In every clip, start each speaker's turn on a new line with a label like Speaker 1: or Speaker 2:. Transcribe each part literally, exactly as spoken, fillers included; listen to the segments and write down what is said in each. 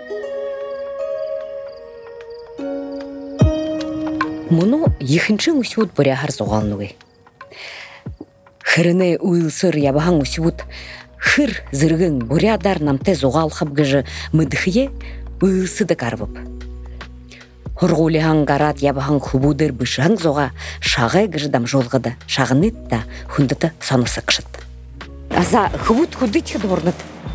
Speaker 1: Мұны екінші үсіуіт бұряғар зоғалынуы. Хырыны уылсыр ябахан үсіуіт хыр зыргын бұрядар намте зоғал қабгыжы мұдықые уылсыды қарбып. Хұрғулихан қарат ябахан хубудыр бұшан зоға шағы гыжыдам жолғыды шағыныт да хүндіті санысы қышыт. Аза хубуд худыть хыды орнат.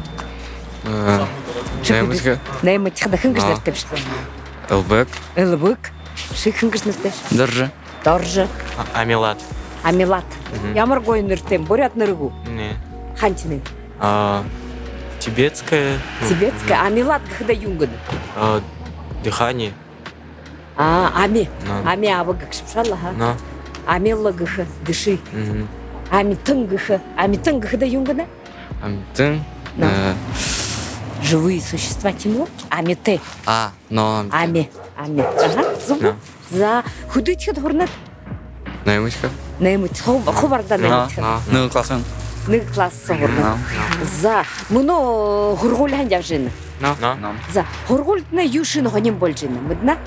Speaker 2: Нәймізгі?
Speaker 1: Нәймізгі да хынгыжнар тепші.
Speaker 2: Ылбык?
Speaker 1: Ылбык. Ши хынгыжнар тепші.
Speaker 2: Дұржы?
Speaker 1: Дұржы.
Speaker 3: Амилат.
Speaker 1: Амилат. Ямар гойын үртем, борят ныргу.
Speaker 3: Не.
Speaker 1: Хантины.
Speaker 3: Тибетская.
Speaker 1: Тибетская. Амилат когда юнгыны.
Speaker 3: Дыхание.
Speaker 1: А, ами. Ами абы гыкшыпшалла, ха?
Speaker 3: На.
Speaker 1: Амелла гыхы, дыши. Ами тың гыхы. Ами тың гыхы да юнгыны?
Speaker 2: Амитын?
Speaker 1: Живые существа тему? Ами ты.
Speaker 2: А, но...
Speaker 1: Ами. Ами. Ага, зубы. За худыть хыд хорнат.
Speaker 2: Нәймізгі?
Speaker 1: Нәйміз. Хубарда нәйміз.
Speaker 2: Нығы класын?
Speaker 1: Нығы классы хорнат. За мұны хұрғулан жав жыны.
Speaker 3: На.
Speaker 1: За хұрғултына юшын ғонем бол жыны. Мұдна?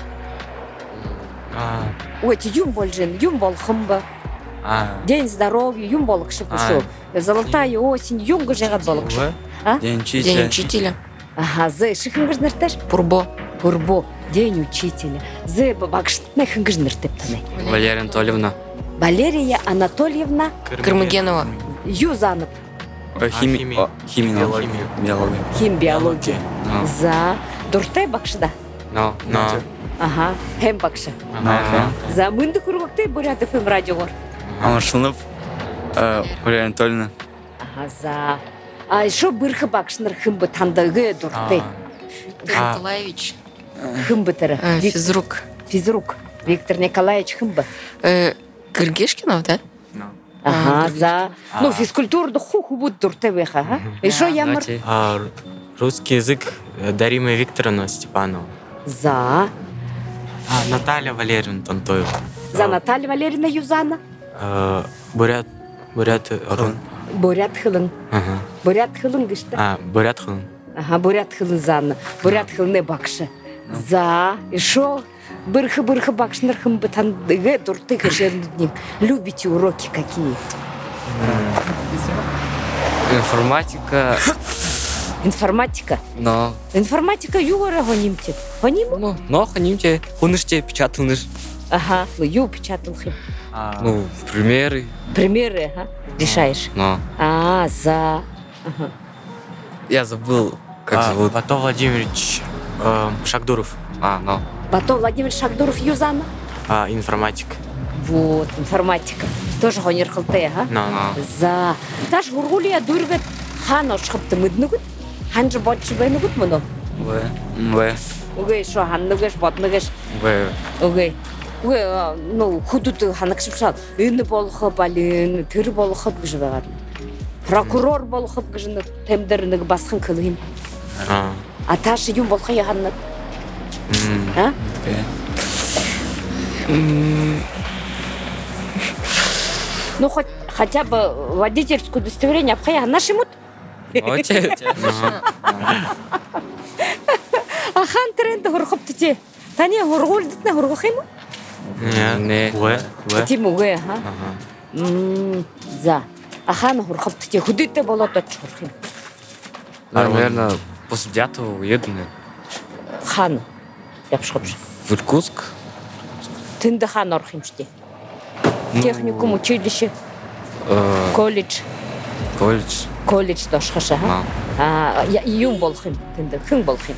Speaker 1: Өте юм бол жыны. Юм бол хымбы. День здоровья, юм бол кшып ушу. Золотая осень, юм гыжағат бол кшып.
Speaker 2: День учителя.
Speaker 4: День учителя.
Speaker 1: Ага, зы шықын гыжнырташ?
Speaker 4: Пурбо.
Speaker 1: Пурбо. День учителя. Зы бабакшытны хын гыжныртып таны.
Speaker 2: Валерия Анатольевна.
Speaker 1: Валерия Анатольевна
Speaker 4: Кырмыгенова.
Speaker 1: Юзанып.
Speaker 2: Химия. Химия. Биология.
Speaker 1: Хим биология. За дұртай бақшыда.
Speaker 2: На.
Speaker 3: На.
Speaker 1: Ага, хем бақшы. За мынды күргөктэй буряты фм радиогор.
Speaker 2: Амашынып. Валерия Анатольевна.
Speaker 1: Ага, за. А шо бырхы бақшыныр хымбы тандығы дұртай.
Speaker 4: Николаевич.
Speaker 1: Хымбы тірі.
Speaker 4: Физрук.
Speaker 1: Физрук. Виктор Николаевич хымбы.
Speaker 4: Кыргешкинов, да?
Speaker 1: Ага, за. Ну, физкультурды ху-ху буд дұртай веха, ха? И шо ямар?
Speaker 3: Русский язык Дарима Викторовна Степанова.
Speaker 1: За.
Speaker 3: Наталья Валерьевна Тантоева.
Speaker 1: За Наталья Валерьевна Юзана.
Speaker 3: Бурят. Бурят Орун.
Speaker 1: Бурят хылын. Бурят хылын гышты.
Speaker 3: А, Бурят хылын.
Speaker 1: Ага, бурят хылын заны. Бурят хылыны бақшы. За. И шо? Бырхы-бырхы бақшыныр хымбы тандығы дұрты гыжернуднен. Любите уроки какие?
Speaker 2: Информатика.
Speaker 1: Информатика.
Speaker 2: Но.
Speaker 1: Информатика югора гонимте. Гониму?
Speaker 2: Ну, но гонимте. Хуныште печаталныш.
Speaker 1: Ага, ну ю печатал хым.
Speaker 2: Ну, примеры.
Speaker 1: Примеры, ага, решаешь.
Speaker 2: Но.
Speaker 1: А, за. Ага.
Speaker 2: Я забыл, как зовут.
Speaker 3: Батон Владимирович Шагдуров.
Speaker 2: А, но.
Speaker 1: Потом Владимир Шагдуров Юзана.
Speaker 3: А, информатика.
Speaker 1: Вот, информатика. Тоже гонер хылты, ага?
Speaker 3: На.
Speaker 1: За. Таш гургулия дургат хан ошхыпты мыдныгут. Хан же ботчы бэныгут мыно.
Speaker 2: В. В.
Speaker 1: Угай, шо ханныгаш, ботныгаш.
Speaker 2: В.
Speaker 1: Угай. Угай, ну, худуты ханыкшыпшал. Үні болхы балын, тыр болхы бжывагар. Прокурор болхы бжыны темдерныг басхын кылыйм. А ташы юм болхы яғанны. А? Ну, хоть, хотя бы водительское удостоверение обхая наши мут. А хан тренді ғырғыпты те. Тане ғырғылдытна ғырғықай му?
Speaker 3: Не. В. В.
Speaker 1: Тим уге, ха? За. А хан ғырғыпты те. Худыйты болот от шырқым.
Speaker 2: Наверное, после девятого уеду, наверное.
Speaker 1: Хан. Япшқыпшы.
Speaker 2: В Иркутск.
Speaker 1: Тынды хан орхимште. Техникум, училище, колледж.
Speaker 2: Колледж.
Speaker 1: Колледж дошхаша, ха? А, юм болхим, тынды, хын болхим.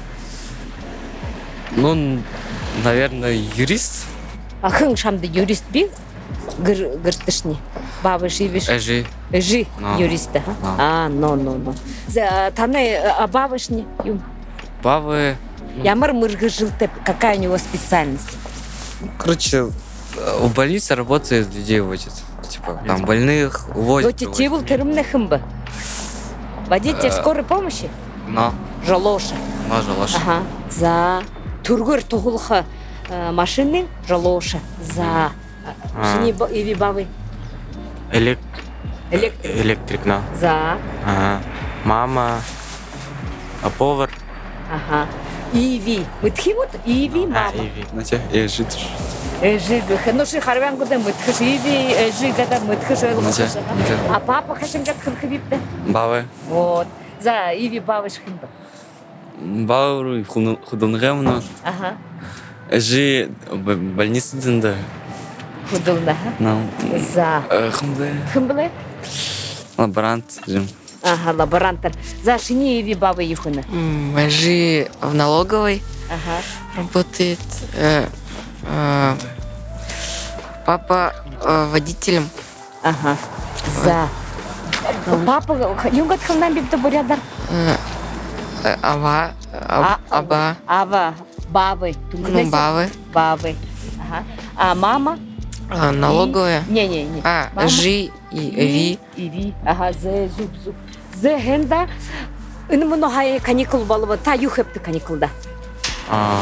Speaker 2: Ну, наверное, юрист.
Speaker 1: А хын шамды юрист би? Гыртышни. Бабы живиш?
Speaker 2: Эжи.
Speaker 1: Эжи юриста, ха? А, но, но, но. Таны бабышни юм?
Speaker 2: Бабы...
Speaker 1: Ямар мыргы жылты, какая у него специальность?
Speaker 2: Короче, в больнице работает, людей возят. Типа, там больных увозят.
Speaker 1: Вот те был термины хымбы. Водитель скорой помощи?
Speaker 2: Но.
Speaker 1: Жолоша.
Speaker 2: Но жолоша.
Speaker 1: Ага. За тургыр тугулха машины жолоша. За шини иви бабы.
Speaker 3: Элек...
Speaker 1: Электрик.
Speaker 3: Электрик, на.
Speaker 1: За.
Speaker 3: Ага. Мама. А повар.
Speaker 1: Ага. Иви. Мытхи вот Иви
Speaker 3: А,
Speaker 1: мама.
Speaker 3: Иви.
Speaker 2: Наче, я житиш.
Speaker 1: Эжиг. Ну ши харвянгуда мытхыш Иви, эжигада мытхыш ойлгыш.
Speaker 2: Наче, наче.
Speaker 1: А папа хашимгат хылхыбипте.
Speaker 2: Бабы.
Speaker 1: Вот. За Иви бабыш хымба.
Speaker 2: Бабы худонгемно.
Speaker 1: Ага.
Speaker 2: Жи больницасында.
Speaker 1: Худылда.
Speaker 2: Нам
Speaker 1: За.
Speaker 2: хымды.
Speaker 1: Хымбле?
Speaker 2: Лаборант жим.
Speaker 1: Ага, лаборантар. За шини Иви бабы ихуна.
Speaker 4: М, Жи в налоговой
Speaker 1: Ага.
Speaker 4: работает. Э, э, Папа э, водителем.
Speaker 1: Ага. За. Папа, юнгат хылнан бипте бурядар.
Speaker 4: Э, э, Ава.
Speaker 1: А-
Speaker 4: а- Аба.
Speaker 1: Ава. Бабы.
Speaker 4: Ну, бабы.
Speaker 1: Бабы. Ага. А мама?
Speaker 4: э, Налоговая.
Speaker 1: Не-не-не.
Speaker 4: А,
Speaker 1: Мама?
Speaker 4: Жи и Ви.
Speaker 1: Иви. Ага, зе, зуб, зуб. Зе хенда. Инмуно хай каникул балыба. Та юхепті каникулда.
Speaker 3: А,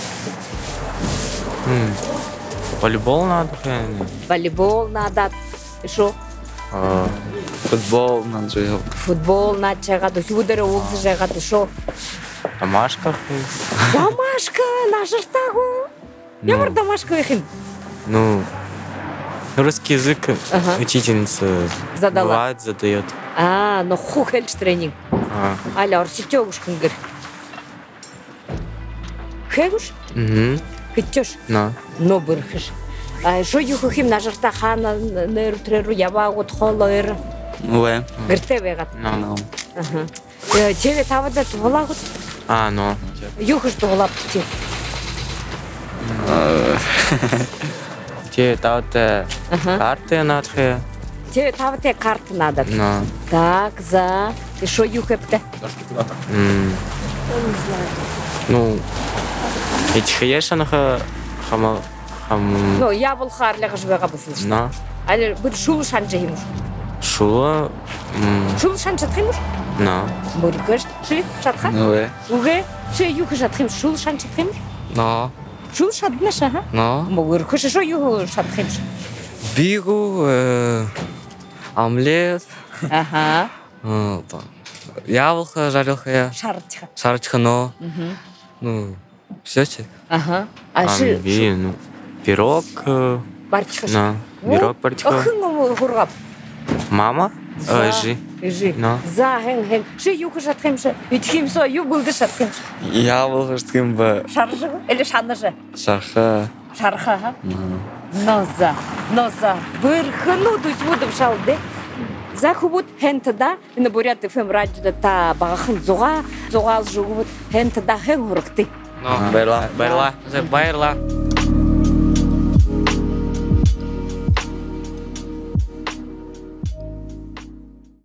Speaker 3: м, волейбол надо, наверное.
Speaker 1: Волейбол надо. Шо?
Speaker 3: А,
Speaker 2: Футбол надо.
Speaker 1: Футбол надо жагады. Судары олзы жагады. Шо?
Speaker 3: домашка.
Speaker 1: Домашка. Наша штагу. Я бар домашка ехин.
Speaker 3: Ну, русский язык
Speaker 1: Ага.
Speaker 3: учительница
Speaker 1: Задала.
Speaker 3: бывает задает.
Speaker 1: А, но хухельч тренинг.
Speaker 3: А,
Speaker 1: Аля, орситёгуш кынгыр. Хегуш?
Speaker 3: угу,
Speaker 1: Хитчош?
Speaker 3: на.
Speaker 1: Но бырхыш. А шо юхухим нажарта хана неру треру яба вот холоер.
Speaker 2: Уэ.
Speaker 1: Гырте вегат.
Speaker 3: На.
Speaker 2: Нам.
Speaker 1: Ага. Э, Тебе тавада туглагут.
Speaker 3: А, ну.
Speaker 1: Юхуш туглап ти.
Speaker 3: Те таute
Speaker 1: Ага.
Speaker 3: карты надо.
Speaker 1: Тебе тавате карты надо.
Speaker 3: На.
Speaker 1: Так, за. И шо юхепте?
Speaker 3: М, Ну, эти хаешанаха хама хам
Speaker 1: Ну, я был харлях жвега бысылыш.
Speaker 3: на
Speaker 1: Али бір шул шанча химуш.
Speaker 3: шула м,
Speaker 1: Шул шанча тхимуш?
Speaker 3: на
Speaker 1: Бургаш. Ши шатха?
Speaker 2: Уэ.
Speaker 1: Уге. Ши юху шатхим шул шанча тхимуш?
Speaker 2: Но.
Speaker 1: Шул шаднаш, ага.
Speaker 2: Но.
Speaker 1: Мурхыш шо юху шатхимуш?
Speaker 2: Бигу. Омлет.
Speaker 1: Ага.
Speaker 2: э, там, Яблоко жарилка я.
Speaker 1: Шарчха.
Speaker 2: Шарочка, но.
Speaker 1: Мгм.
Speaker 2: Ну, все че.
Speaker 1: Ага. А ши
Speaker 3: амби, ну пирог э,
Speaker 1: барчха.
Speaker 3: на пирог партика.
Speaker 1: Ахын хургап.
Speaker 3: Мама э, жи
Speaker 1: Жи.
Speaker 3: на
Speaker 1: За хен хен. Ши юху шатхимш. Ютхим со ю булды шатхимш.
Speaker 2: Яблоко штым бы.
Speaker 1: Шаржы или шанажы?
Speaker 2: Шарха.
Speaker 1: Шарха, ха? Ноза. Ноза. Бырхыну дусь будым шалды. За хубут хентада. Ина бурят эфэм радиода та багахын зуга. Зугал жугубут хентада хен хурыкты.
Speaker 2: Но. Байла.
Speaker 3: Байла.
Speaker 2: Байла.